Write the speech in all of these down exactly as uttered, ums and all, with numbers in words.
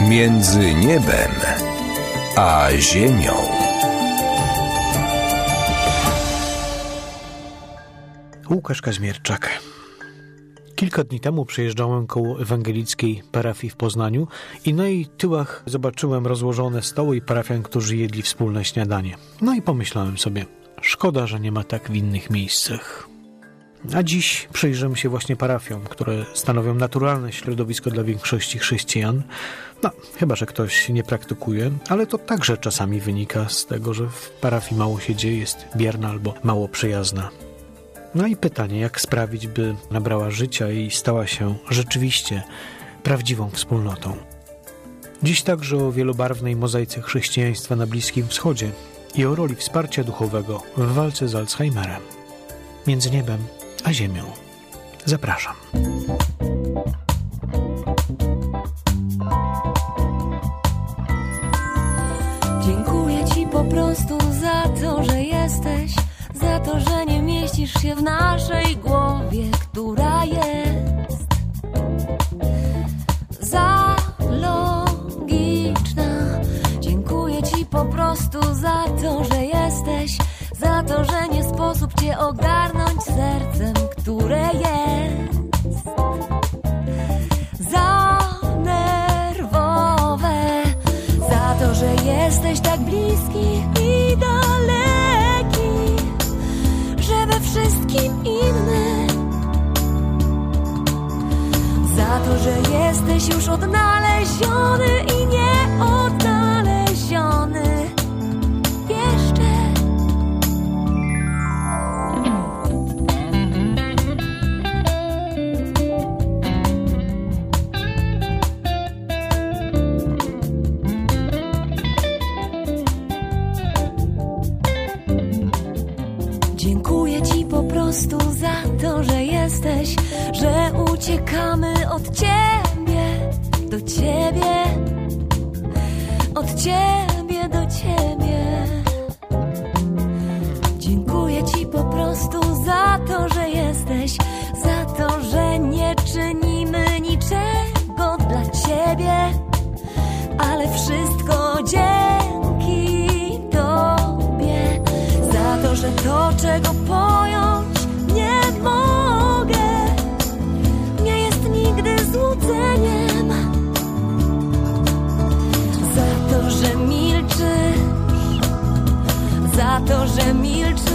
Między niebem a ziemią. Łukasz Kaźmierczak. Kilka dni temu przejeżdżałem koło ewangelickiej parafii w Poznaniu i na jej tyłach zobaczyłem rozłożone stoły i parafian, którzy jedli wspólne śniadanie. No i pomyślałem sobie, szkoda, że nie ma tak w innych miejscach. A dziś przyjrzymy się właśnie parafiom, które stanowią naturalne środowisko dla większości chrześcijan. No, chyba że ktoś nie praktykuje, ale to także czasami wynika z tego, że w parafii mało się dzieje, jest bierna albo mało przyjazna. No i pytanie, jak sprawić, by nabrała życia i stała się rzeczywiście prawdziwą wspólnotą. Dziś także o wielobarwnej mozaice chrześcijaństwa na Bliskim Wschodzie i o roli wsparcia duchowego w walce z Alzheimerem. Między niebem a ziemią. Zapraszam. Dziękuję Ci po prostu za to, że jesteś, za to, że nie mieścisz się w naszej głowie, która jest za logiczna. Dziękuję Ci po prostu za to, że jesteś, za to, że nie sposób Cię ogarnąć sercem, które jest za nerwowe, za to, że jesteś tak bliski i daleki, że we wszystkim inny, za to, że jesteś już odnaleziony i nieodnaleziony jeszcze. Dziękuję Ci po prostu za to, że jesteś, że uciekamy od Ciebie do Ciebie, od Ciebie do Ciebie. Dziękuję Ci po prostu za to, że jesteś, za to, że nie czynimy niczego dla Ciebie, ale wszystko dzięki Tobie. Za to, że to, czego pojąć nie mogę, nie jest nigdy złudzeniem. Za to, że milczysz, za to, że milczysz.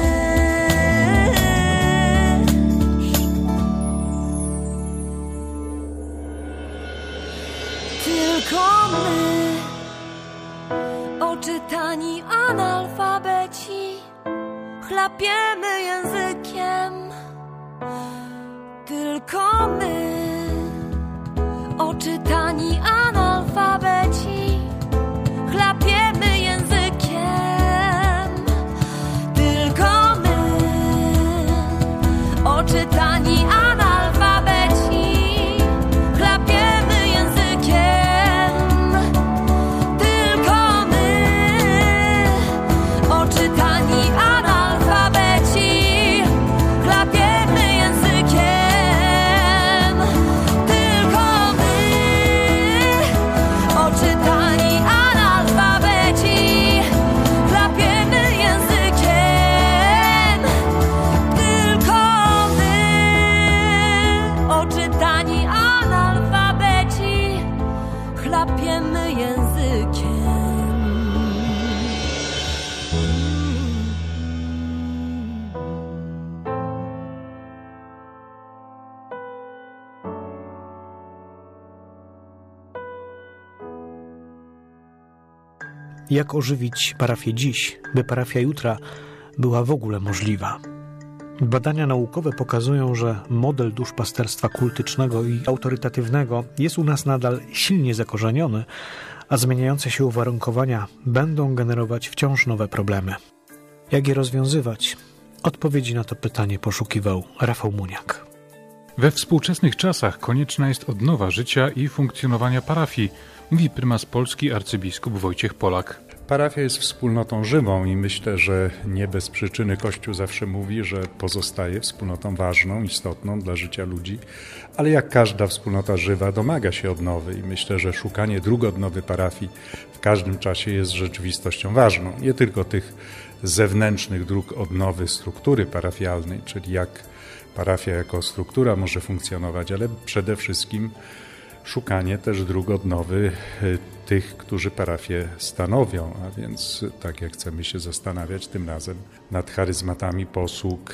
Tylko my, oczytani analfabeci, chlapiemy językiem. Tylko my, oczytani analfabeci, chlapiemy językiem. Tylko my, oczytani analfabeci, chlapiemy językiem. Tylko my, oczytani analfabeci, chlapiemy językiem. Tylko my, oczytani analfabeci, chlapiemy językiem. Tylko my, oczytani analfabeci, chlapiemy językiem. Jak ożywić parafię dziś, by parafia jutra była w ogóle możliwa? Badania naukowe pokazują, że model duszpasterstwa kultycznego i autorytatywnego jest u nas nadal silnie zakorzeniony, a zmieniające się uwarunkowania będą generować wciąż nowe problemy. Jak je rozwiązywać? Odpowiedzi na to pytanie poszukiwał Rafał Muniak. We współczesnych czasach konieczna jest odnowa życia i funkcjonowania parafii, mówi prymas Polski arcybiskup Wojciech Polak. Parafia jest wspólnotą żywą i myślę, że nie bez przyczyny Kościół zawsze mówi, że pozostaje wspólnotą ważną, istotną dla życia ludzi, ale jak każda wspólnota żywa domaga się odnowy i myślę, że szukanie dróg odnowy parafii w każdym czasie jest rzeczywistością ważną. Nie tylko tych zewnętrznych dróg odnowy struktury parafialnej, czyli jak parafia jako struktura może funkcjonować, ale przede wszystkim szukanie też dróg odnowy tych, którzy parafię stanowią, a więc tak jak chcemy się zastanawiać tym razem nad charyzmatami posług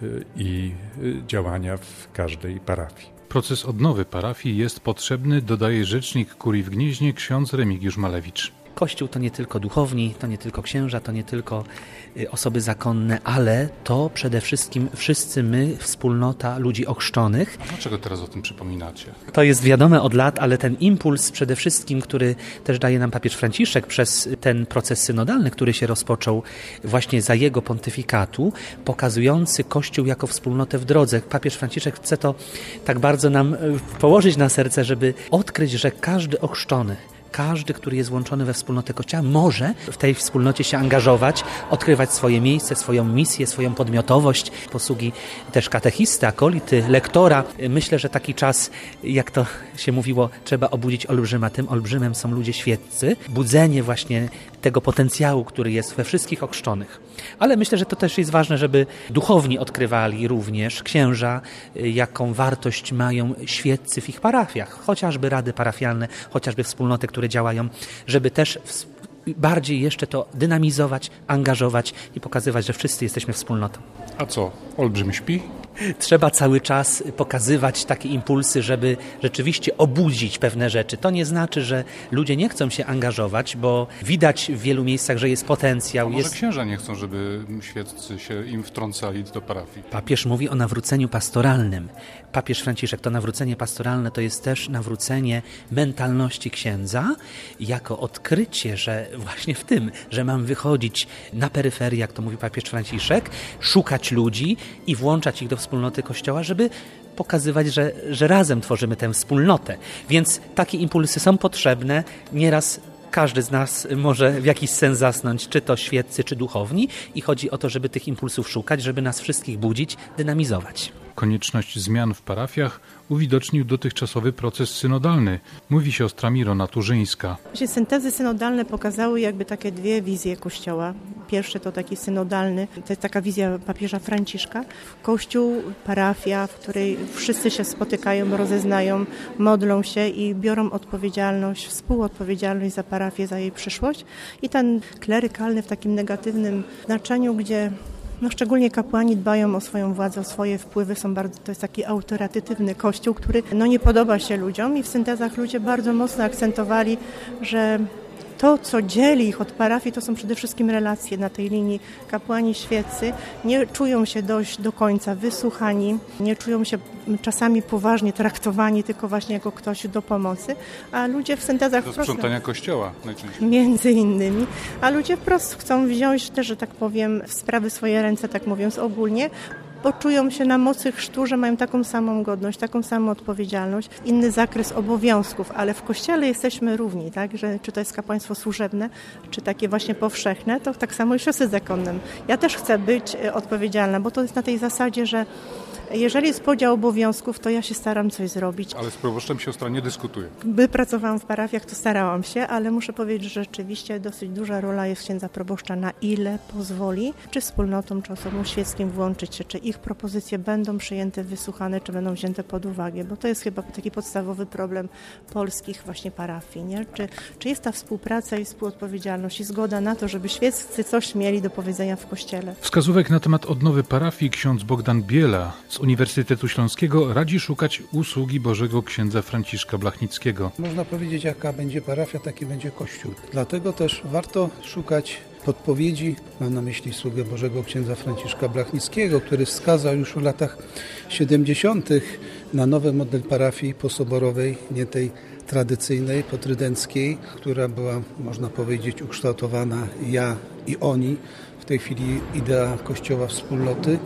i działania w każdej parafii. Proces odnowy parafii jest potrzebny, dodaje rzecznik kurii w Gnieźnie ksiądz Remigiusz Malewicz. Kościół to nie tylko duchowni, to nie tylko księża, to nie tylko osoby zakonne, ale to przede wszystkim wszyscy my, wspólnota ludzi ochrzczonych. Dlaczego teraz o tym przypominacie? To jest wiadome od lat, ale ten impuls przede wszystkim, który też daje nam papież Franciszek przez ten proces synodalny, który się rozpoczął właśnie za jego pontyfikatu, pokazujący Kościół jako wspólnotę w drodze. Papież Franciszek chce to tak bardzo nam położyć na serce, żeby odkryć, że każdy ochrzczony, każdy, który jest włączony we wspólnotę Kościoła, może w tej wspólnocie się angażować, odkrywać swoje miejsce, swoją misję, swoją podmiotowość, posługi też katechisty, akolity, lektora. Myślę, że taki czas, jak to się mówiło, trzeba obudzić olbrzyma. Tym olbrzymem są ludzie świeccy. Budzenie właśnie tego potencjału, który jest we wszystkich ochrzczonych. Ale myślę, że to też jest ważne, żeby duchowni odkrywali również, księża, jaką wartość mają świeccy w ich parafiach, chociażby rady parafialne, chociażby wspólnoty, które działają, żeby też bardziej jeszcze to dynamizować, angażować i pokazywać, że wszyscy jesteśmy wspólnotą. A co, olbrzym śpi? Trzeba cały czas pokazywać takie impulsy, żeby rzeczywiście obudzić pewne rzeczy. To nie znaczy, że ludzie nie chcą się angażować, bo widać w wielu miejscach, że jest potencjał. A może jest... księża nie chcą, żeby świeccy się im wtrącali do parafii? Papież mówi o nawróceniu pastoralnym. Papież Franciszek, to nawrócenie pastoralne to jest też nawrócenie mentalności księdza jako odkrycie, że właśnie w tym, że mam wychodzić na peryferię, jak to mówi papież Franciszek, szukać ludzi i włączać ich do wspólnoty Kościoła, żeby pokazywać, że, że razem tworzymy tę wspólnotę. Więc takie impulsy są potrzebne. Nieraz każdy z nas może w jakiś sens zasnąć, czy to świeccy, czy duchowni i chodzi o to, żeby tych impulsów szukać, żeby nas wszystkich budzić, dynamizować. Konieczność zmian w parafiach uwidocznił dotychczasowy proces synodalny, mówi siostra Mirona Turzyńska. Syntezy synodalne pokazały jakby takie dwie wizje Kościoła. Pierwszy to taki synodalny, to jest taka wizja papieża Franciszka. Kościół, parafia, w której wszyscy się spotykają, rozeznają, modlą się i biorą odpowiedzialność, współodpowiedzialność za parafię, za jej przyszłość. I ten klerykalny w takim negatywnym znaczeniu, gdzie no szczególnie kapłani dbają o swoją władzę, o swoje wpływy, są bardzo, to jest taki autorytatywny kościół, który no nie podoba się ludziom i w syntezach ludzie bardzo mocno akcentowali, że to, co dzieli ich od parafii, to są przede wszystkim relacje na tej linii. Kapłani świeccy nie czują się dość do końca wysłuchani, nie czują się czasami poważnie traktowani, tylko właśnie jako ktoś do pomocy, a ludzie w syntezach... Do sprzątania kościoła najczęściej. Między innymi, a ludzie wprost chcą wziąć też, że tak powiem, w sprawy w swoje ręce, tak mówiąc ogólnie, bo czują się na mocy chrztu, że mają taką samą godność, taką samą odpowiedzialność, inny zakres obowiązków, ale w Kościele jesteśmy równi, tak? Że czy to jest kapłaństwo służebne, czy takie właśnie powszechne, to tak samo i siostry zakonnym. Ja też chcę być odpowiedzialna, bo to jest na tej zasadzie, że jeżeli jest podział obowiązków, to ja się staram coś zrobić. Ale z proboszczem siostra nie dyskutuje. Gdy pracowałam w parafiach, to starałam się, ale muszę powiedzieć, że rzeczywiście dosyć duża rola jest księdza proboszcza, na ile pozwoli, czy wspólnotom, czy osobom świeckim włączyć się, czy ich propozycje będą przyjęte, wysłuchane, czy będą wzięte pod uwagę, bo to jest chyba taki podstawowy problem polskich właśnie parafii, nie? Czy, czy jest ta współpraca i współodpowiedzialność i zgoda na to, żeby świeccy coś mieli do powiedzenia w Kościele. Wskazówek na temat odnowy parafii ksiądz Bogdan Biela z Uniwersytetu Śląskiego radzi szukać usługi Bożego księdza Franciszka Blachnickiego. Można powiedzieć, jaka będzie parafia, taki będzie Kościół. Dlatego też warto szukać podpowiedzi, mam na myśli sługę Bożego księdza Franciszka Blachnickiego, który wskazał już w latach siedemdziesiątych na nowy model parafii posoborowej, nie tej tradycyjnej, potrydenckiej, która była, można powiedzieć, ukształtowana ja i oni. W tej chwili idea Kościoła wspólnoty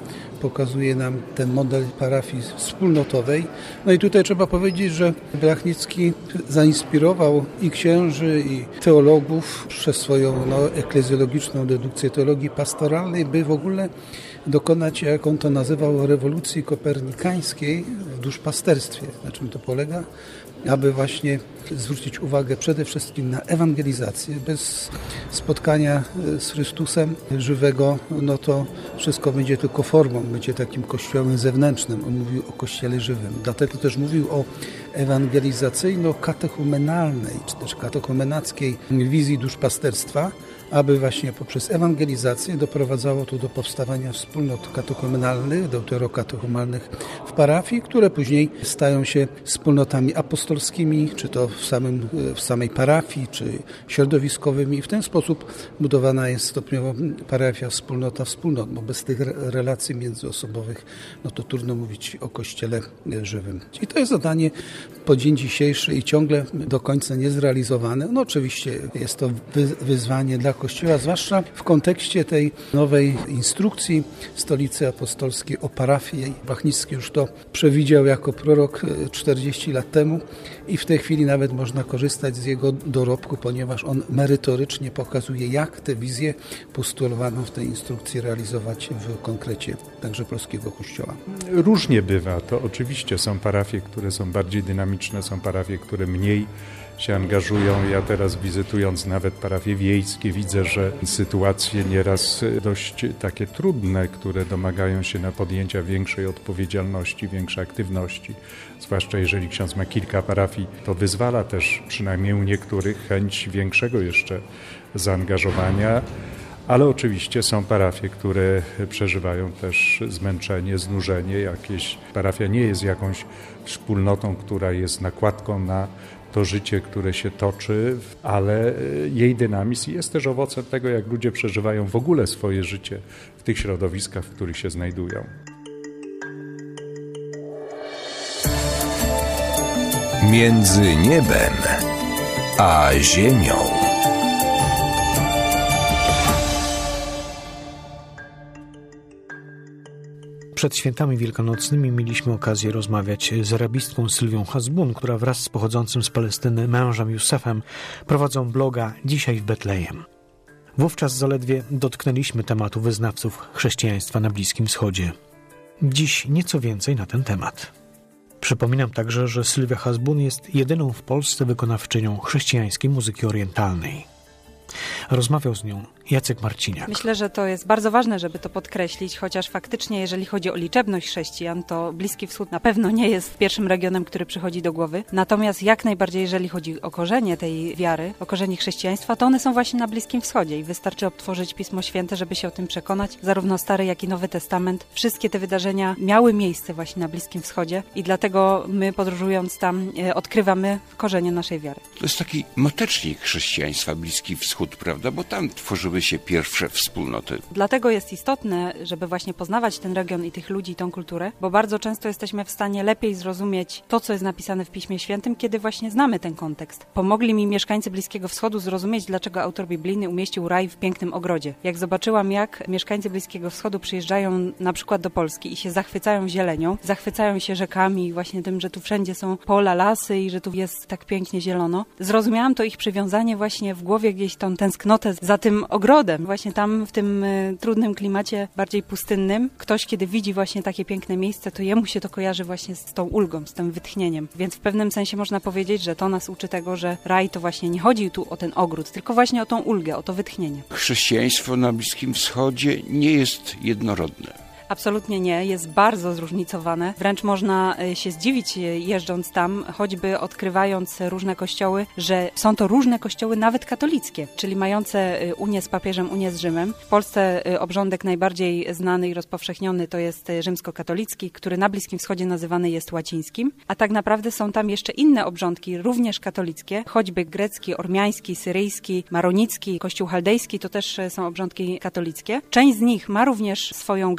pokazuje nam ten model parafii wspólnotowej. No i tutaj trzeba powiedzieć, że Blachnicki zainspirował i księży, i teologów przez swoją no, eklezjologiczną dedukcję teologii pastoralnej, by w ogóle dokonać, jak on to nazywał, rewolucji kopernikańskiej w duszpasterstwie. Na czym to polega? Aby właśnie zwrócić uwagę przede wszystkim na ewangelizację. Bez spotkania z Chrystusem żywego, no to wszystko będzie tylko formą, będzie takim kościołem zewnętrznym. On mówił o kościele żywym. Dlatego też mówił o ewangelizacyjno-katechumenalnej, czy też katechumenackiej wizji duszpasterstwa, aby właśnie poprzez ewangelizację doprowadzało to do powstawania wspólnot katechumenalnych, deuterokatechumenalnych w parafii, które później stają się wspólnotami apostolskimi, czy to w, samym, w samej parafii, czy środowiskowymi. I w ten sposób budowana jest stopniowo parafia, wspólnota wspólnot, bo bez tych relacji międzyosobowych, no to trudno mówić o Kościele żywym. I to jest zadanie po dzień dzisiejszy i ciągle do końca niezrealizowane. No oczywiście jest to wyzwanie dla Kościoła, zwłaszcza w kontekście tej nowej instrukcji Stolicy Apostolskiej o parafii. Blachnicki już to przewidział jako prorok czterdzieści lat temu i w tej chwili nawet można korzystać z jego dorobku, ponieważ on merytorycznie pokazuje, jak tę wizję postulowaną w tej instrukcji realizować w konkrecie także polskiego Kościoła. Różnie bywa. To oczywiście są parafie, które są bardziej dynamiczne, są parafie, które mniej się angażują. Ja teraz, wizytując nawet parafie wiejskie, widzę, że sytuacje nieraz dość takie trudne, które domagają się na podjęcia większej odpowiedzialności, większej aktywności. Zwłaszcza jeżeli ksiądz ma kilka parafii, to wyzwala też przynajmniej u niektórych chęć większego jeszcze zaangażowania. Ale oczywiście są parafie, które przeżywają też zmęczenie, znużenie. Jakieś parafia nie jest jakąś wspólnotą, która jest nakładką na to życie, które się toczy, ale jej dynamizm jest też owocem tego, jak ludzie przeżywają w ogóle swoje życie w tych środowiskach, w których się znajdują. Między niebem a ziemią. Przed świętami wielkanocnymi mieliśmy okazję rozmawiać z arabistką Sylwią Hasbun, która wraz z pochodzącym z Palestyny mężem Józefem prowadzą bloga Dzisiaj w Betlejem. Wówczas zaledwie dotknęliśmy tematu wyznawców chrześcijaństwa na Bliskim Wschodzie. Dziś nieco więcej na ten temat. Przypominam także, że Sylwia Hasbun jest jedyną w Polsce wykonawczynią chrześcijańskiej muzyki orientalnej. Rozmawiał z nią Jacek Marciniak. Myślę, że to jest bardzo ważne, żeby to podkreślić, chociaż faktycznie, jeżeli chodzi o liczebność chrześcijan, to Bliski Wschód na pewno nie jest pierwszym regionem, który przychodzi do głowy. Natomiast jak najbardziej, jeżeli chodzi o korzenie tej wiary, o korzenie chrześcijaństwa, to one są właśnie na Bliskim Wschodzie i wystarczy otworzyć Pismo Święte, żeby się o tym przekonać. Zarówno Stary, jak i Nowy Testament. Wszystkie te wydarzenia miały miejsce właśnie na Bliskim Wschodzie i dlatego my, podróżując tam, odkrywamy korzenie naszej wiary. To jest taki matecznik chrześcijaństwa, Bliski Wschód, prawda? Bo tam tworzyły się pierwsze wspólnoty. Dlatego jest istotne, żeby właśnie poznawać ten region i tych ludzi, tą kulturę, bo bardzo często jesteśmy w stanie lepiej zrozumieć to, co jest napisane w Piśmie Świętym, kiedy właśnie znamy ten kontekst. Pomogli mi mieszkańcy Bliskiego Wschodu zrozumieć, dlaczego autor biblijny umieścił raj w pięknym ogrodzie. Jak zobaczyłam, jak mieszkańcy Bliskiego Wschodu przyjeżdżają na przykład do Polski i się zachwycają zielenią, zachwycają się rzekami i właśnie tym, że tu wszędzie są pola, lasy i że tu jest tak pięknie zielono, zrozumiałam to ich przywiązanie właśnie w głowie, gdzieś tą tęsknotę za tym ogrodem. Właśnie tam w tym y, trudnym klimacie, bardziej pustynnym, ktoś kiedy widzi właśnie takie piękne miejsce, to jemu się to kojarzy właśnie z tą ulgą, z tym wytchnieniem. Więc w pewnym sensie można powiedzieć, że to nas uczy tego, że raj to właśnie nie chodzi tu o ten ogród, tylko właśnie o tą ulgę, o to wytchnienie. Chrześcijaństwo na Bliskim Wschodzie nie jest jednorodne. Absolutnie nie, jest bardzo zróżnicowane. Wręcz można się zdziwić jeżdżąc tam, choćby odkrywając różne kościoły, że są to różne kościoły nawet katolickie, czyli mające unię z papieżem, unię z Rzymem. W Polsce obrządek najbardziej znany i rozpowszechniony to jest rzymskokatolicki, który na Bliskim Wschodzie nazywany jest łacińskim, a tak naprawdę są tam jeszcze inne obrządki, również katolickie, choćby grecki, ormiański, syryjski, maronicki, kościół chaldejski, to też są obrządki katolickie. Część z nich ma również swoją gałąź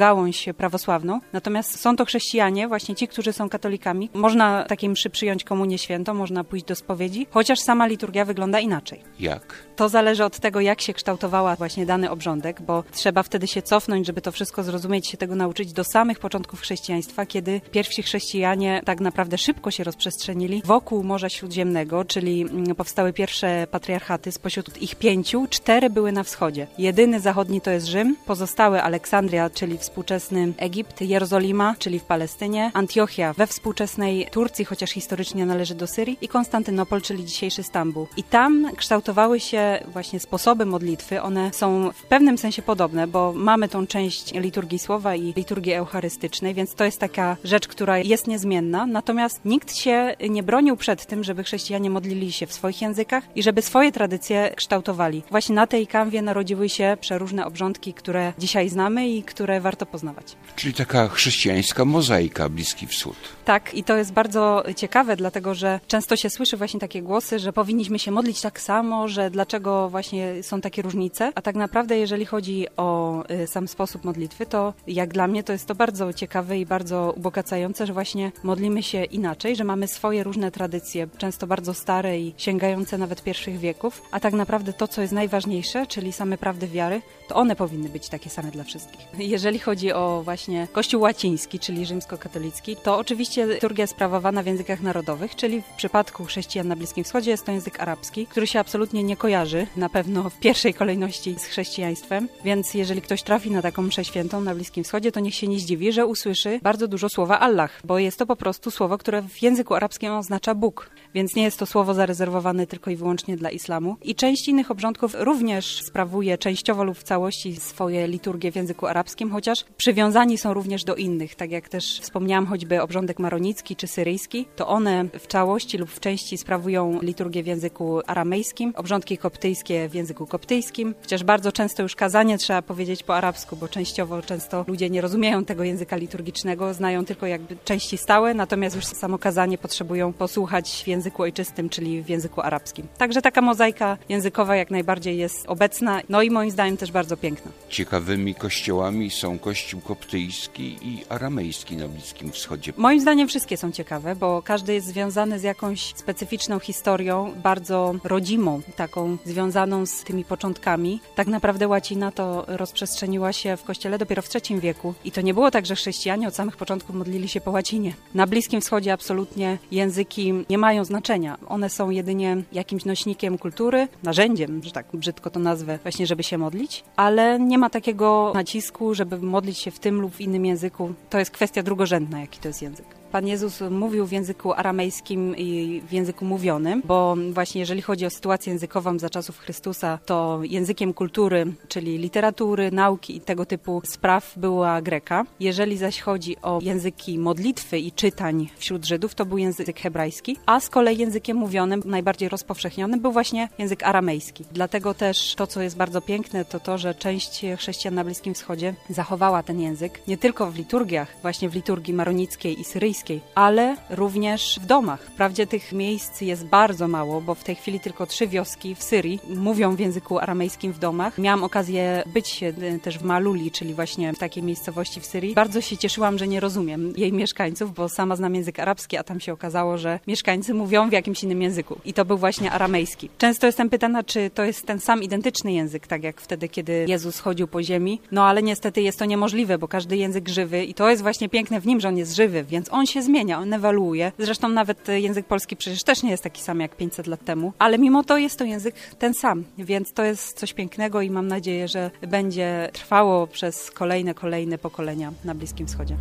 społeczność prawosławną. Natomiast są to chrześcijanie, właśnie ci, którzy są katolikami. Można takiej mszy przyjąć komunię świętą, można pójść do spowiedzi, chociaż sama liturgia wygląda inaczej. Jak? To zależy od tego, jak się kształtowała właśnie dany obrządek, bo trzeba wtedy się cofnąć, żeby to wszystko zrozumieć, się tego nauczyć do samych początków chrześcijaństwa, kiedy pierwsi chrześcijanie tak naprawdę szybko się rozprzestrzenili wokół Morza Śródziemnego, czyli powstały pierwsze patriarchaty. Spośród ich pięciu, cztery były na wschodzie. Jedyny zachodni to jest Rzym, pozostałe Aleksandria, czyli współczesny Egipt, Jerozolima, czyli w Palestynie, Antiochia we współczesnej Turcji, chociaż historycznie należy do Syrii, i Konstantynopol, czyli dzisiejszy Stambuł. I tam kształtowały się właśnie sposoby modlitwy. One są w pewnym sensie podobne, bo mamy tą część liturgii słowa i liturgii eucharystycznej, więc to jest taka rzecz, która jest niezmienna. Natomiast nikt się nie bronił przed tym, żeby chrześcijanie modlili się w swoich językach i żeby swoje tradycje kształtowali. Właśnie na tej kanwie narodziły się przeróżne obrządki, które dzisiaj znamy i które warto poznawać. Czyli taka chrześcijańska mozaika, Bliski Wschód. Tak, i to jest bardzo ciekawe, dlatego że często się słyszy właśnie takie głosy, że powinniśmy się modlić tak samo, że dlaczego właśnie są takie różnice, a tak naprawdę jeżeli chodzi o y, sam sposób modlitwy, to jak dla mnie to jest to bardzo ciekawe i bardzo ubogacające, że właśnie modlimy się inaczej, że mamy swoje różne tradycje, często bardzo stare i sięgające nawet pierwszych wieków, a tak naprawdę to, co jest najważniejsze, czyli same prawdy wiary, to one powinny być takie same dla wszystkich. Jeżeli chodzi o właśnie Kościół łaciński, czyli rzymskokatolicki, to oczywiście liturgia jest sprawowana w językach narodowych, czyli w przypadku chrześcijan na Bliskim Wschodzie jest to język arabski, który się absolutnie nie kojarzy na pewno w pierwszej kolejności z chrześcijaństwem, więc jeżeli ktoś trafi na taką mszę świętą na Bliskim Wschodzie, to niech się nie zdziwi, że usłyszy bardzo dużo słowa Allah, bo jest to po prostu słowo, które w języku arabskim oznacza Bóg, więc nie jest to słowo zarezerwowane tylko i wyłącznie dla islamu. I część innych obrządków również sprawuje częściowo lub w całości swoje liturgie w języku arabskim, chociaż przywiązani są również do innych, tak jak też wspomniałam, choćby obrządek maronicki czy syryjski, to one w całości lub w części sprawują liturgię w języku aramejskim, obrządki koptyjskie w języku koptyjskim, chociaż bardzo często już kazanie trzeba powiedzieć po arabsku, bo częściowo często ludzie nie rozumieją tego języka liturgicznego, znają tylko jakby części stałe, natomiast już samo kazanie potrzebują posłuchać w języku ojczystym, czyli w języku arabskim. Także taka mozaika językowa jak najbardziej jest obecna, no i moim zdaniem też bardzo piękna. Ciekawymi kościołami są kościół koptyjski i aramejski na Bliskim Wschodzie. Moim zdaniem wszystkie są ciekawe, bo każdy jest związany z jakąś specyficzną historią, bardzo rodzimą, taką związaną z tymi początkami. Tak naprawdę łacina to rozprzestrzeniła się w kościele dopiero w trzecim wieku i to nie było tak, że chrześcijanie od samych początków modlili się po łacinie. Na Bliskim Wschodzie absolutnie języki nie mają znaczenia. One są jedynie jakimś nośnikiem kultury, narzędziem, że tak brzydko to nazwę, właśnie żeby się modlić, ale nie ma takiego nacisku, żeby modlić się w tym lub w innym języku. To jest kwestia drugorzędna, jaki to jest język. Pan Jezus mówił w języku aramejskim i w języku mówionym, bo właśnie jeżeli chodzi o sytuację językową za czasów Chrystusa, to językiem kultury, czyli literatury, nauki i tego typu spraw była greka. Jeżeli zaś chodzi o języki modlitwy i czytań wśród Żydów, to był język hebrajski, a z kolei językiem mówionym, najbardziej rozpowszechnionym, był właśnie język aramejski. Dlatego też to, co jest bardzo piękne, to to, że część chrześcijan na Bliskim Wschodzie zachowała ten język, nie tylko w liturgiach, właśnie w liturgii maronickiej i syryjskiej, ale również w domach. Wprawdzie tych miejsc jest bardzo mało, bo w tej chwili tylko trzy wioski w Syrii mówią w języku aramejskim w domach. Miałam okazję być też w Maluli, czyli właśnie w takiej miejscowości w Syrii. Bardzo się cieszyłam, że nie rozumiem jej mieszkańców, bo sama znam język arabski, a tam się okazało, że mieszkańcy mówią w jakimś innym języku. I to był właśnie aramejski. Często jestem pytana, czy to jest ten sam identyczny język, tak jak wtedy, kiedy Jezus chodził po ziemi. No ale niestety jest to niemożliwe, bo każdy język żywy i to jest właśnie piękne w nim, że on jest żywy, więc on się zmienia, on ewoluuje. Zresztą nawet język polski przecież też nie jest taki sam jak pięćset lat temu, ale mimo to jest to język ten sam, więc to jest coś pięknego i mam nadzieję, że będzie trwało przez kolejne, kolejne pokolenia na Bliskim Wschodzie.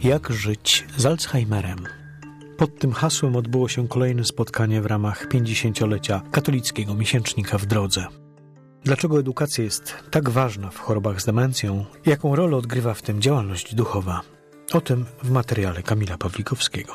Jak żyć z Alzheimerem? Pod tym hasłem odbyło się kolejne spotkanie w ramach pięćdziesięciolecia katolickiego miesięcznika w drodze. Dlaczego edukacja jest tak ważna w chorobach z demencją? Jaką rolę odgrywa w tym działalność duchowa? O tym w materiale Kamila Pawlikowskiego.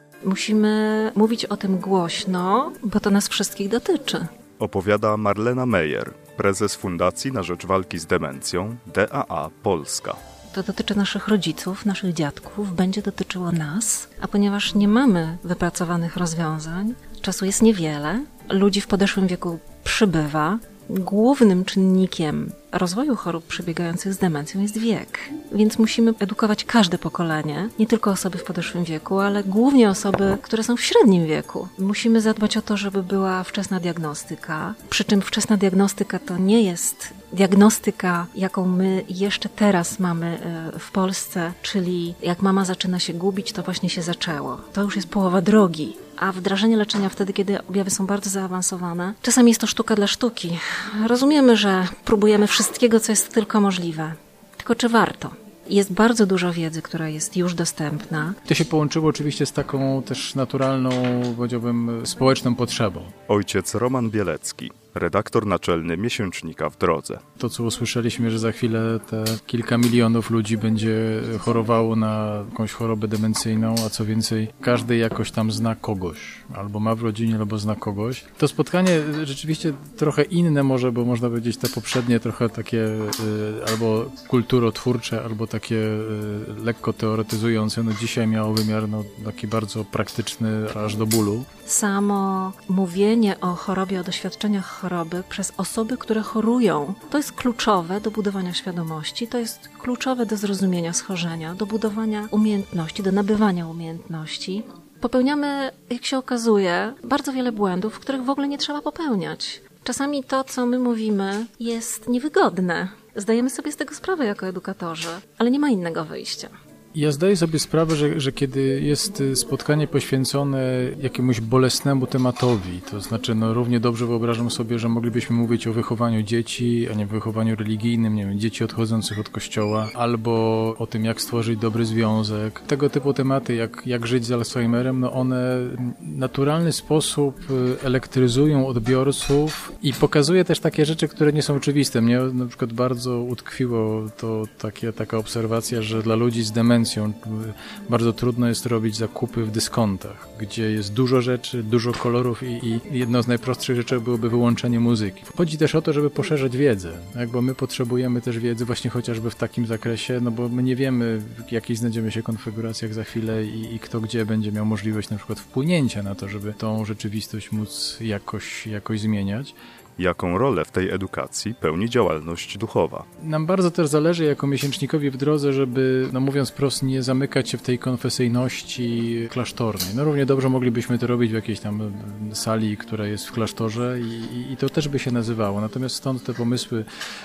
Musimy mówić o tym głośno, bo to nas wszystkich dotyczy. Opowiada Marlena Meyer, prezes Fundacji na Rzecz Walki z Demencją D A A Polska. To dotyczy naszych rodziców, naszych dziadków, będzie dotyczyło nas, a ponieważ nie mamy wypracowanych rozwiązań, czasu jest niewiele, ludzi w podeszłym wieku przybywa, głównym czynnikiem rozwoju chorób przebiegających z demencją jest wiek. Więc musimy edukować każde pokolenie, nie tylko osoby w podeszłym wieku, ale głównie osoby, które są w średnim wieku. Musimy zadbać o to, żeby była wczesna diagnostyka, przy czym wczesna diagnostyka to nie jest diagnostyka, jaką my jeszcze teraz mamy w Polsce, czyli jak mama zaczyna się gubić, to właśnie się zaczęło. To już jest połowa drogi. A wdrażanie leczenia wtedy, kiedy objawy są bardzo zaawansowane, czasami jest to sztuka dla sztuki. Rozumiemy, że próbujemy wszystkiego, co jest tylko możliwe. Tylko czy warto? Jest bardzo dużo wiedzy, która jest już dostępna. To się połączyło oczywiście z taką też naturalną, powiedziałbym, społeczną potrzebą. Ojciec Roman Bielecki, redaktor naczelny miesięcznika w drodze. To, co usłyszeliśmy, że za chwilę te kilka milionów ludzi będzie chorowało na jakąś chorobę demencyjną, a co więcej, każdy jakoś tam zna kogoś, albo ma w rodzinie, albo zna kogoś. To spotkanie rzeczywiście trochę inne może, bo można powiedzieć te poprzednie trochę takie y, albo kulturotwórcze, albo takie y, lekko teoretyzujące. No dzisiaj miało wymiar no, taki bardzo praktyczny, aż do bólu. Samo mówienie o chorobie, o doświadczeniach choroby przez osoby, które chorują, to jest kluczowe do budowania świadomości, to jest kluczowe do zrozumienia schorzenia, do budowania umiejętności, do nabywania umiejętności. Popełniamy, jak się okazuje, bardzo wiele błędów, których w ogóle nie trzeba popełniać. Czasami to, co my mówimy, jest niewygodne. Zdajemy sobie z tego sprawę jako edukatorzy, ale nie ma innego wyjścia. Ja zdaję sobie sprawę, że, że kiedy jest spotkanie poświęcone jakiemuś bolesnemu tematowi, to znaczy no równie dobrze wyobrażam sobie, że moglibyśmy mówić o wychowaniu dzieci, a nie wychowaniu religijnym, nie wiem, dzieci odchodzących od kościoła, albo o tym, jak stworzyć dobry związek. Tego typu tematy, jak, jak żyć z Alzheimerem, no one w naturalny sposób elektryzują odbiorców i pokazuje też takie rzeczy, które nie są oczywiste. Mnie na przykład bardzo utkwiło to takie, taka obserwacja, że dla ludzi z demencją bardzo trudno jest robić zakupy w dyskontach, gdzie jest dużo rzeczy, dużo kolorów i, i jedno z najprostszych rzeczy byłoby wyłączenie muzyki. Chodzi też o to, żeby poszerzać wiedzę, tak? Bo my potrzebujemy też wiedzy właśnie chociażby w takim zakresie, no bo my nie wiemy, w jakiej znajdziemy się konfiguracjach za chwilę i, i kto gdzie będzie miał możliwość na przykład wpłynięcia na to, żeby tą rzeczywistość móc jakoś, jakoś zmieniać. Jaką rolę w tej edukacji pełni działalność duchowa? Nam bardzo też zależy jako miesięcznikowi w drodze, żeby, no mówiąc prosto, nie zamykać się w tej konfesyjności klasztornej. No równie dobrze moglibyśmy to robić w jakiejś tam sali, która jest w klasztorze i, i to też by się nazywało. Natomiast stąd te pomysły,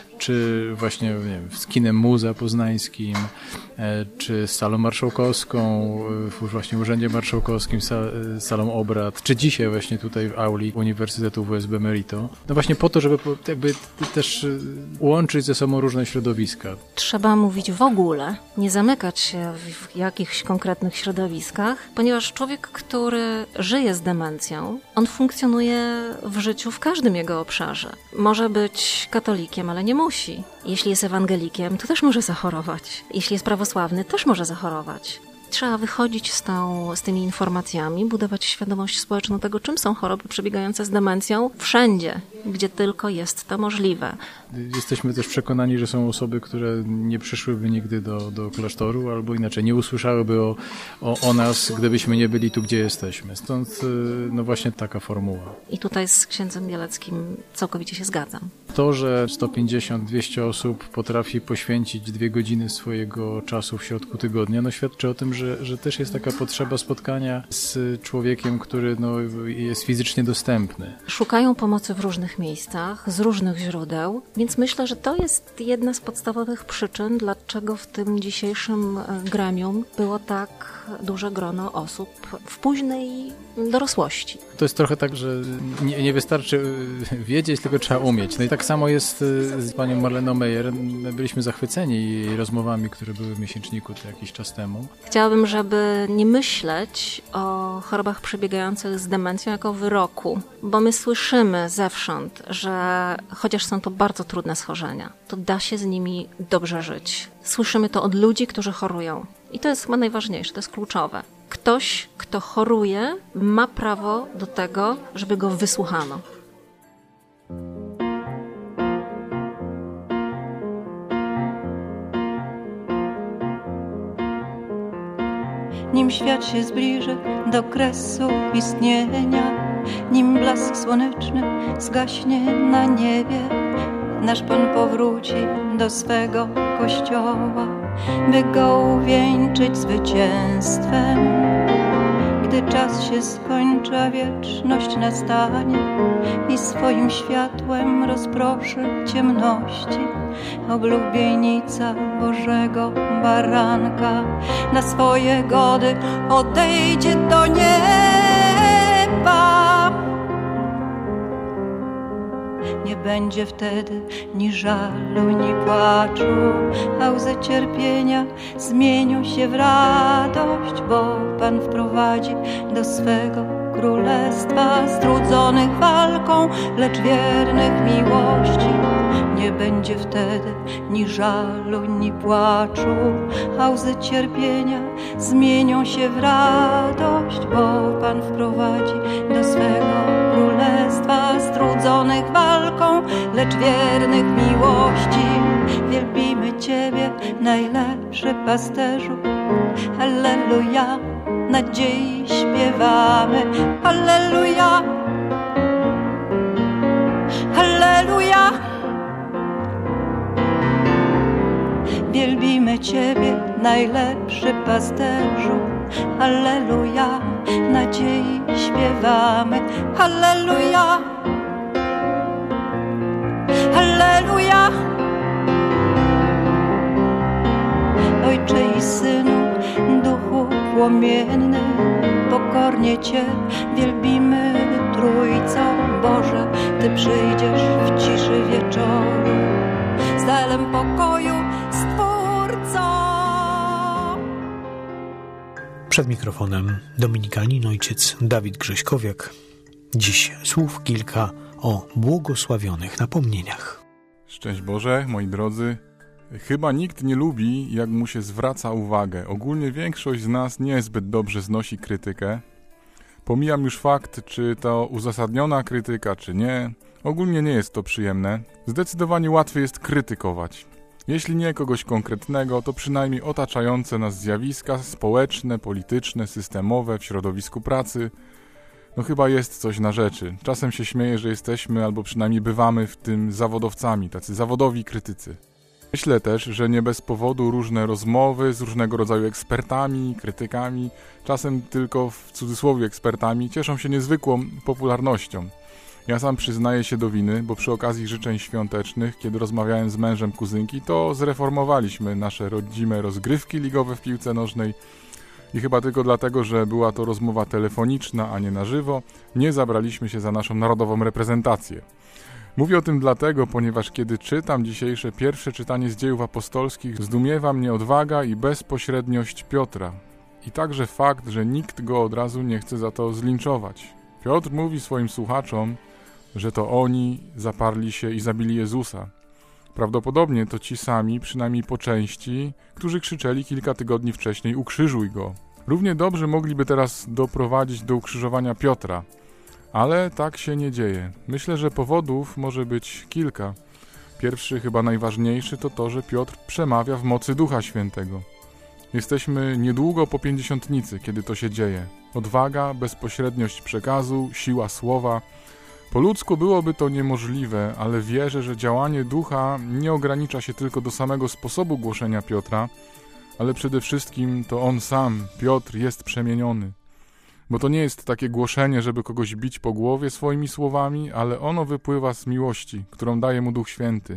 czy właśnie nie wiem, z kinem Muza Poznańskim, czy z salą marszałkowską, w właśnie Urzędzie Marszałkowskim, salą obrad, czy dzisiaj właśnie tutaj w auli Uniwersytetu W S B Merito. No właśnie po to, żeby jakby też łączyć ze sobą różne środowiska. Trzeba mówić w ogóle, nie zamykać się w jakichś konkretnych środowiskach, ponieważ człowiek, który żyje z demencją, on funkcjonuje w życiu w każdym jego obszarze. Może być katolikiem, ale nie musi. Jeśli jest ewangelikiem, to też może zachorować. Jeśli jest prawosławny, też może zachorować. Trzeba wychodzić z, tą, z tymi informacjami, budować świadomość społeczną tego, czym są choroby przebiegające z demencją wszędzie, gdzie tylko jest to możliwe. Jesteśmy też przekonani, że są osoby, które nie przyszłyby nigdy do, do klasztoru, albo inaczej nie usłyszałyby o, o, o nas, gdybyśmy nie byli tu, gdzie jesteśmy. Stąd no właśnie taka formuła. I tutaj z księdzem Bieleckim całkowicie się zgadzam. To, że sto pięćdziesiąt dwieście osób potrafi poświęcić dwie godziny swojego czasu w środku tygodnia, no świadczy o tym, że, że też jest taka potrzeba spotkania z człowiekiem, który no, jest fizycznie dostępny. Szukają pomocy w różnych miejscach, z różnych źródeł, więc myślę, że to jest jedna z podstawowych przyczyn, dlaczego w tym dzisiejszym gremium było tak duże grono osób w późnej dorosłości. To jest trochę tak, że nie, nie wystarczy wiedzieć, tylko trzeba umieć. No i tak samo jest z panią Marleną Meyer. Byliśmy zachwyceni jej rozmowami, które były w miesięczniku to jakiś czas temu. Chciałabym Chciałabym, żeby nie myśleć o chorobach przebiegających z demencją jako wyroku, bo my słyszymy zewsząd, że chociaż są to bardzo trudne schorzenia, to da się z nimi dobrze żyć. Słyszymy to od ludzi, którzy chorują. I to jest chyba najważniejsze, to jest kluczowe. Ktoś, kto choruje, ma prawo do tego, żeby go wysłuchano. Nim świat się zbliży do kresu istnienia, nim blask słoneczny zgaśnie na niebie, nasz Pan powróci do swego Kościoła, by go uwieńczyć zwycięstwem. Gdy czas się skończy, a wieczność nastanie i swoim światłem rozproszy ciemności, oblubienica Bożego Baranka na swoje gody odejdzie do nieba. Nie będzie wtedy ni żalu, ni płaczu, a łzy cierpienia zmienią się w radość, bo Pan wprowadzi do swego królestwa strudzonych walką, lecz wiernych miłości. Nie będzie wtedy ni żalu, ni płaczu, a łzy cierpienia zmienią się w radość, bo Pan wprowadzi do swego królestwa strudzonych walką, lecz wiernych miłości. Wielbimy Ciebie, najlepszy pasterzu, alleluja, nadziei śpiewamy, alleluja, alleluja. Wielbimy Ciebie, najlepszy pasterzu, alleluja, nadziei śpiewamy, alleluja, alleluja. Ojcze i Synu, Duchu płomienny, pokornie Cię wielbimy Trójco Boże. Ty przyjdziesz w ciszy wieczoru, z darem pokoju Stwórco. Przed mikrofonem dominikanin ojciec Dawid Grześkowiak. Dziś słów kilka o błogosławionych napomnieniach. Szczęść Boże, moi drodzy. Chyba nikt nie lubi, jak mu się zwraca uwagę. Ogólnie większość z nas niezbyt dobrze znosi krytykę. Pomijam już fakt, czy to uzasadniona krytyka, czy nie. Ogólnie nie jest to przyjemne. Zdecydowanie łatwiej jest krytykować. Jeśli nie kogoś konkretnego, to przynajmniej otaczające nas zjawiska społeczne, polityczne, systemowe w środowisku pracy. No chyba jest coś na rzeczy. Czasem się śmieję, że jesteśmy albo przynajmniej bywamy w tym zawodowcami, tacy zawodowi krytycy. Myślę też, że nie bez powodu różne rozmowy z różnego rodzaju ekspertami, krytykami, czasem tylko w cudzysłowie ekspertami, cieszą się niezwykłą popularnością. Ja sam przyznaję się do winy, bo przy okazji życzeń świątecznych, kiedy rozmawiałem z mężem kuzynki, to zreformowaliśmy nasze rodzime rozgrywki ligowe w piłce nożnej i chyba tylko dlatego, że była to rozmowa telefoniczna, a nie na żywo, nie zabraliśmy się za naszą narodową reprezentację. Mówię o tym dlatego, ponieważ kiedy czytam dzisiejsze pierwsze czytanie z Dziejów Apostolskich, zdumiewa mnie odwaga i bezpośredniość Piotra. I także fakt, że nikt go od razu nie chce za to zlinczować. Piotr mówi swoim słuchaczom, że to oni zaparli się i zabili Jezusa. Prawdopodobnie to ci sami, przynajmniej po części, którzy krzyczeli kilka tygodni wcześniej: ukrzyżuj go. Równie dobrze mogliby teraz doprowadzić do ukrzyżowania Piotra. Ale tak się nie dzieje. Myślę, że powodów może być kilka. Pierwszy, chyba najważniejszy, to to, że Piotr przemawia w mocy Ducha Świętego. Jesteśmy niedługo po pięćdziesiątnicy, kiedy to się dzieje. Odwaga, bezpośredniość przekazu, siła słowa. Po ludzku byłoby to niemożliwe, ale wierzę, że działanie Ducha nie ogranicza się tylko do samego sposobu głoszenia Piotra, ale przede wszystkim to on sam, Piotr, jest przemieniony. Bo to nie jest takie głoszenie, żeby kogoś bić po głowie swoimi słowami, ale ono wypływa z miłości, którą daje mu Duch Święty.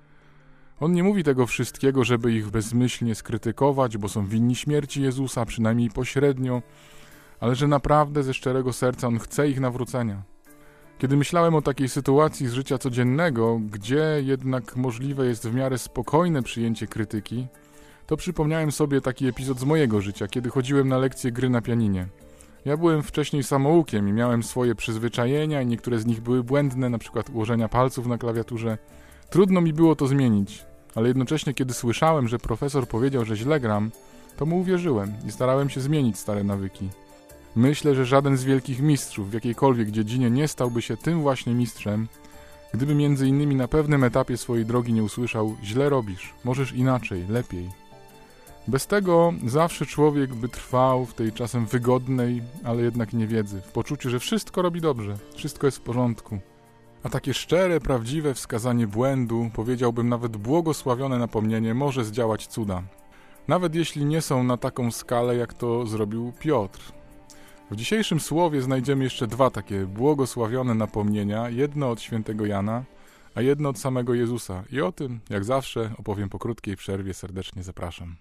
On nie mówi tego wszystkiego, żeby ich bezmyślnie skrytykować, bo są winni śmierci Jezusa, przynajmniej pośrednio, ale że naprawdę ze szczerego serca on chce ich nawrócenia. Kiedy myślałem o takiej sytuacji z życia codziennego, gdzie jednak możliwe jest w miarę spokojne przyjęcie krytyki, to przypomniałem sobie taki epizod z mojego życia, kiedy chodziłem na lekcje gry na pianinie. Ja byłem wcześniej samoukiem i miałem swoje przyzwyczajenia i niektóre z nich były błędne, na przykład ułożenia palców na klawiaturze. Trudno mi było to zmienić, ale jednocześnie kiedy słyszałem, że profesor powiedział, że źle gram, to mu uwierzyłem i starałem się zmienić stare nawyki. Myślę, że żaden z wielkich mistrzów w jakiejkolwiek dziedzinie nie stałby się tym właśnie mistrzem, gdyby między innymi na pewnym etapie swojej drogi nie usłyszał: źle robisz, możesz inaczej, lepiej. Bez tego zawsze człowiek by trwał w tej czasem wygodnej, ale jednak niewiedzy, w poczuciu, że wszystko robi dobrze, wszystko jest w porządku. A takie szczere, prawdziwe wskazanie błędu, powiedziałbym nawet błogosławione napomnienie, może zdziałać cuda. Nawet jeśli nie są na taką skalę, jak to zrobił Piotr. W dzisiejszym słowie znajdziemy jeszcze dwa takie błogosławione napomnienia, jedno od świętego Jana, a jedno od samego Jezusa. I o tym, jak zawsze, opowiem po krótkiej przerwie. Serdecznie zapraszam.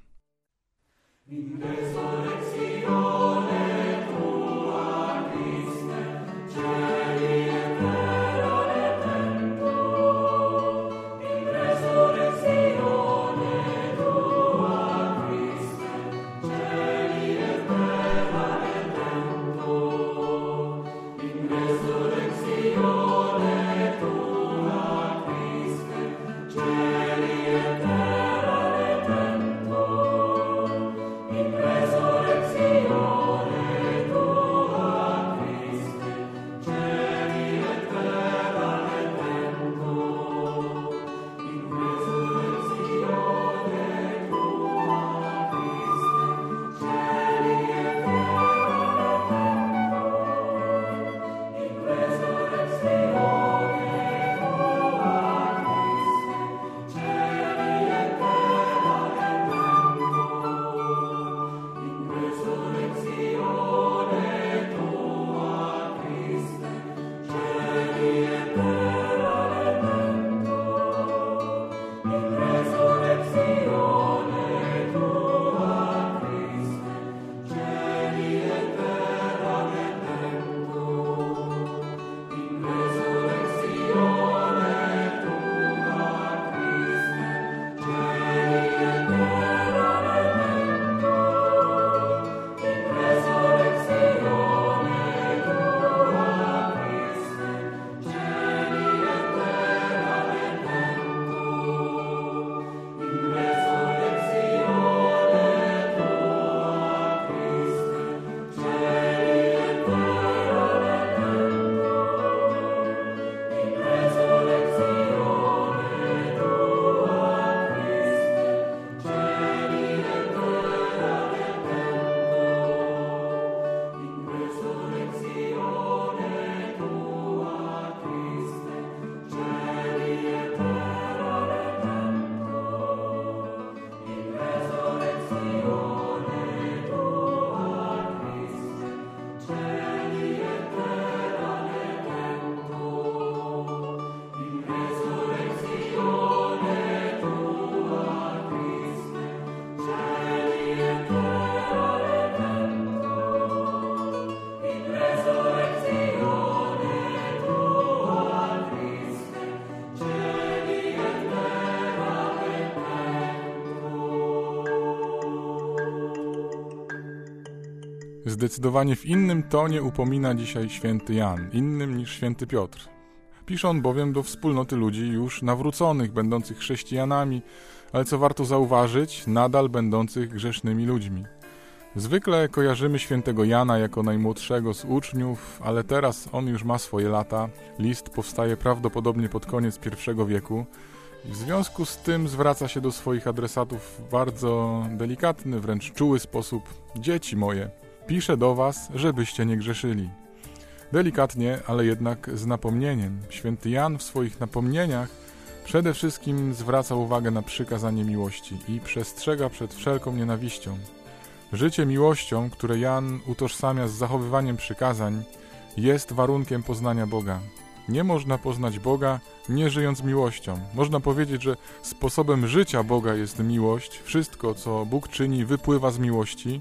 Zdecydowanie w innym tonie upomina dzisiaj święty Jan, innym niż święty Piotr. Pisze on bowiem do wspólnoty ludzi już nawróconych, będących chrześcijanami, ale co warto zauważyć, nadal będących grzesznymi ludźmi. Zwykle kojarzymy świętego Jana jako najmłodszego z uczniów, ale teraz on już ma swoje lata. List powstaje prawdopodobnie pod koniec pierwszego wieku i w związku z tym zwraca się do swoich adresatów w bardzo delikatny, wręcz czuły sposób. Dzieci moje, piszę do was, żebyście nie grzeszyli. Delikatnie, ale jednak z napomnieniem. Święty Jan w swoich napomnieniach przede wszystkim zwraca uwagę na przykazanie miłości i przestrzega przed wszelką nienawiścią. Życie miłością, które Jan utożsamia z zachowywaniem przykazań, jest warunkiem poznania Boga. Nie można poznać Boga, nie żyjąc miłością. Można powiedzieć, że sposobem życia Boga jest miłość. Wszystko, co Bóg czyni, wypływa z miłości.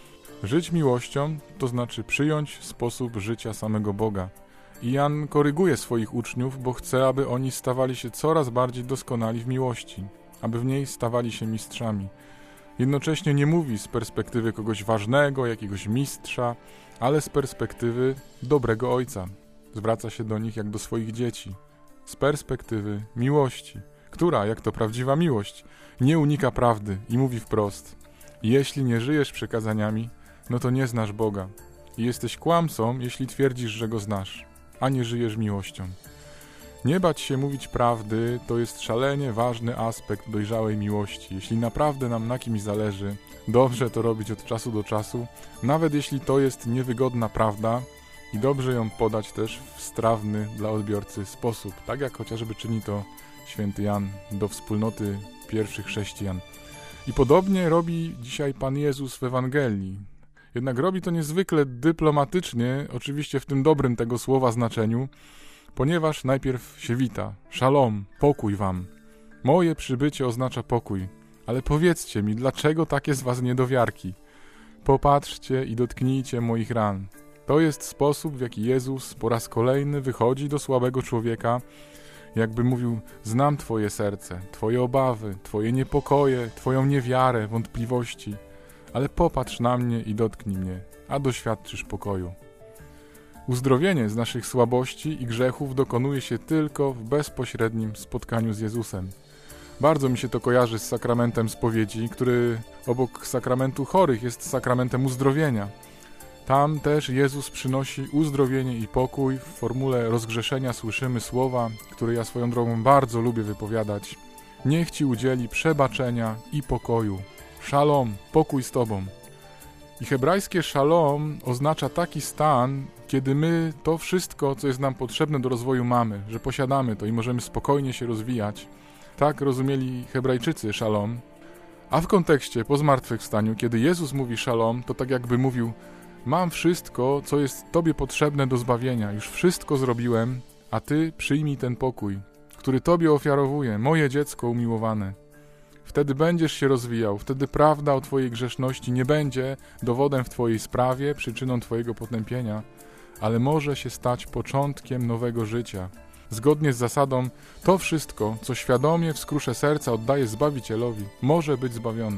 Żyć miłością to znaczy przyjąć sposób życia samego Boga. I Jan koryguje swoich uczniów, bo chce, aby oni stawali się coraz bardziej doskonali w miłości, aby w niej stawali się mistrzami. Jednocześnie nie mówi z perspektywy kogoś ważnego, jakiegoś mistrza, ale z perspektywy dobrego ojca. Zwraca się do nich jak do swoich dzieci. Z perspektywy miłości, która, jak to prawdziwa miłość, nie unika prawdy i mówi wprost: jeśli nie żyjesz przykazaniami, no to nie znasz Boga. I jesteś kłamcą, jeśli twierdzisz, że Go znasz, a nie żyjesz miłością. Nie bać się mówić prawdy to jest szalenie ważny aspekt dojrzałej miłości. Jeśli naprawdę nam na kimś zależy, dobrze to robić od czasu do czasu, nawet jeśli to jest niewygodna prawda, i dobrze ją podać też w strawny dla odbiorcy sposób, tak jak chociażby czyni to święty Jan do wspólnoty pierwszych chrześcijan. I podobnie robi dzisiaj Pan Jezus w Ewangelii. Jednak robi to niezwykle dyplomatycznie, oczywiście w tym dobrym tego słowa znaczeniu, ponieważ najpierw się wita: szalom, pokój wam. Moje przybycie oznacza pokój, ale powiedzcie mi, dlaczego takie z was niedowiarki? Popatrzcie i dotknijcie moich ran. To jest sposób, w jaki Jezus po raz kolejny wychodzi do słabego człowieka, jakby mówił: znam twoje serce, twoje obawy, twoje niepokoje, twoją niewiarę, wątpliwości, ale popatrz na mnie i dotknij mnie, a doświadczysz pokoju. Uzdrowienie z naszych słabości i grzechów dokonuje się tylko w bezpośrednim spotkaniu z Jezusem. Bardzo mi się to kojarzy z sakramentem spowiedzi, który obok sakramentu chorych jest sakramentem uzdrowienia. Tam też Jezus przynosi uzdrowienie i pokój. W formule rozgrzeszenia słyszymy słowa, które ja swoją drogą bardzo lubię wypowiadać. Niech Ci udzieli przebaczenia i pokoju. Szalom, pokój z Tobą. I hebrajskie szalom oznacza taki stan, kiedy my to wszystko, co jest nam potrzebne do rozwoju, mamy, że posiadamy to i możemy spokojnie się rozwijać. Tak rozumieli Hebrajczycy szalom. A w kontekście po zmartwychwstaniu, kiedy Jezus mówi szalom, to tak jakby mówił: mam wszystko, co jest Tobie potrzebne do zbawienia, już wszystko zrobiłem, a Ty przyjmij ten pokój, który Tobie ofiarowuję, moje dziecko umiłowane. Wtedy będziesz się rozwijał, wtedy prawda o Twojej grzeszności nie będzie dowodem w Twojej sprawie, przyczyną Twojego potępienia, ale może się stać początkiem nowego życia. Zgodnie z zasadą, to wszystko, co świadomie w skrusze serca oddaje Zbawicielowi, może być zbawione.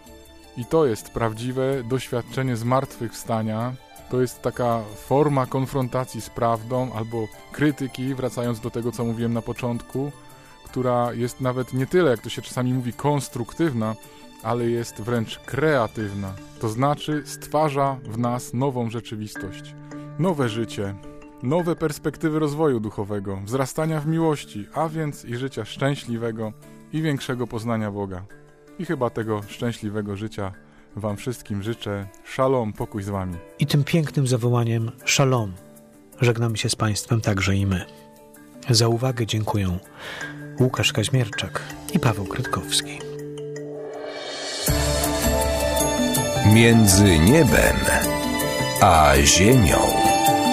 I to jest prawdziwe doświadczenie zmartwychwstania. To jest taka forma konfrontacji z prawdą albo krytyki, wracając do tego, co mówiłem na początku, która jest nawet nie tyle, jak to się czasami mówi, konstruktywna, ale jest wręcz kreatywna. To znaczy stwarza w nas nową rzeczywistość, nowe życie, nowe perspektywy rozwoju duchowego, wzrastania w miłości, a więc i życia szczęśliwego i większego poznania Boga. I chyba tego szczęśliwego życia Wam wszystkim życzę. Szalom, pokój z Wami. I tym pięknym zawołaniem szalom żegnamy się z Państwem także i my. Za uwagę dziękuję Łukasz Kaźmierczak i Paweł Krytkowski. Między niebem a ziemią.